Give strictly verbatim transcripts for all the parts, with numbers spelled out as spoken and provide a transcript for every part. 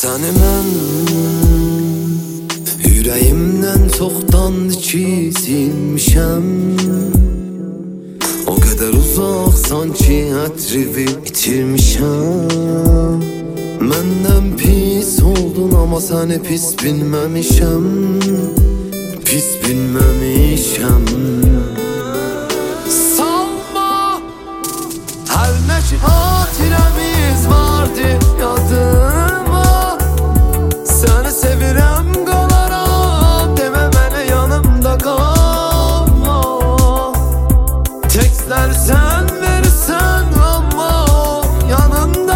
Səni mən ürəyimdən çoxdandır ki silmişəm. O qədər uzaq sanki ətrini itirmişəm. Məndən pis oldun amma səni pis bilməmişəm. Pis bilməmişəm. Salma hər nə ki xatirəmiz vardı yadıma. Səni sevirəm qalaram demə mənə yanımda qalma. Tekstlər sən verirsən amma yanında.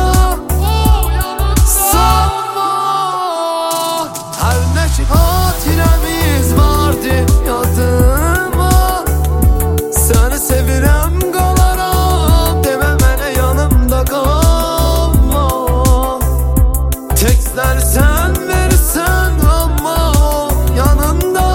Salma hər nə ki xatirəmiz vardı yadıma. Səni sevirəm qalaram demə mənə yanımda qalma. Tekstlər sən verirsən amma yanında.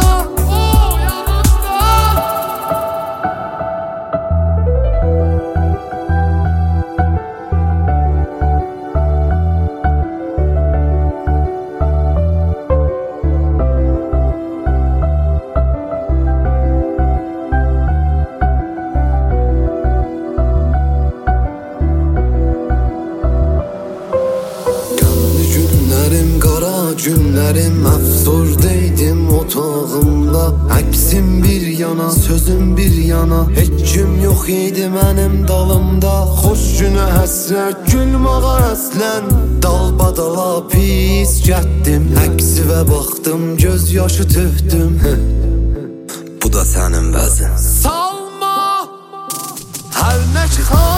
Günlərim əfsurdeydim otağımda. Əksim bir yana, sözüm bir yana. Heç kim yox idi mənim dalımda. Xoş günə həsrət, gülmağa əslən. Dalbadala pis gətdim. Əksivə baxdım, göz yaşı töhdüm. Bu da sənin vəzin. Salma hər nə ki